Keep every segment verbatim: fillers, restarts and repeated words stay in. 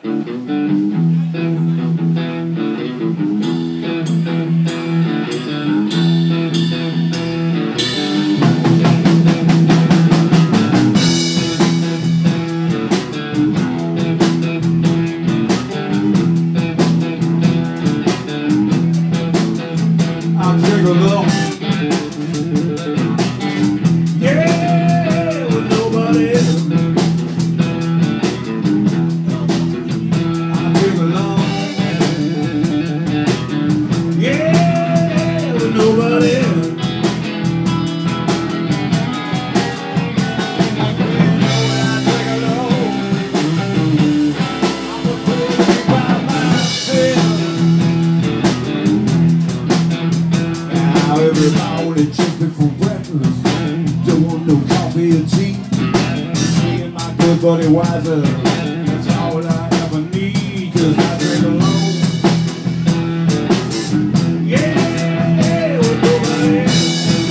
Just before breakfast, don't want no coffee or tea. Me and my good buddy Wiser, that's all I ever need, 'cause I drink alone. Yeah, with nobody else.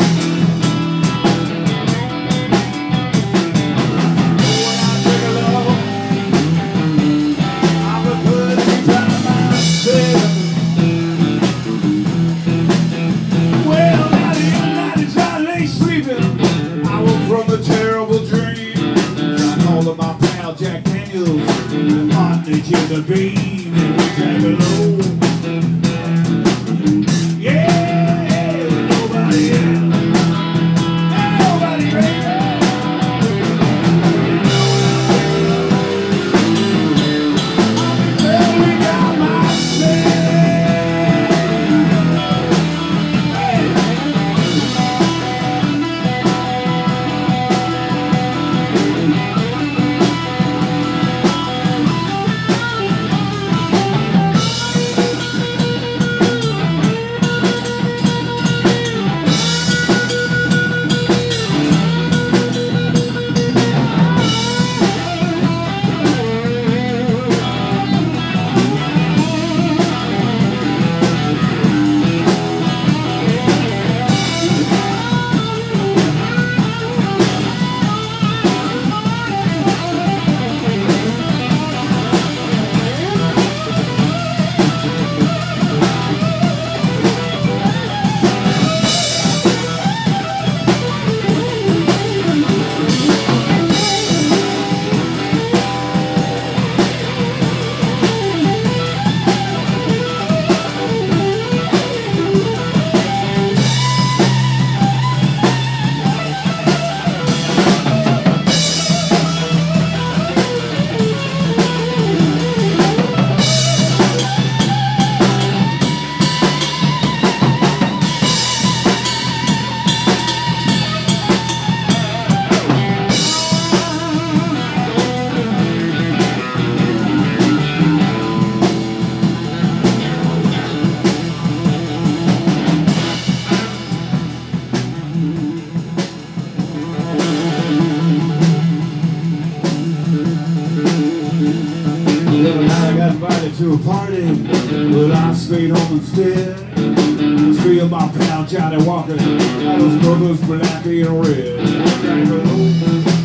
When I drink alone, I'm a pretty by myself. Well, from a terrible dream, I called up my pal Jack Daniels and Martin and Jim the Bean, and we drank alone. Yeah, with nobody else, nobody else. Well, we got myself. To a party, but I stayed home instead. Three of my pal Johnny Walker, I was brothers, Blackie and Red.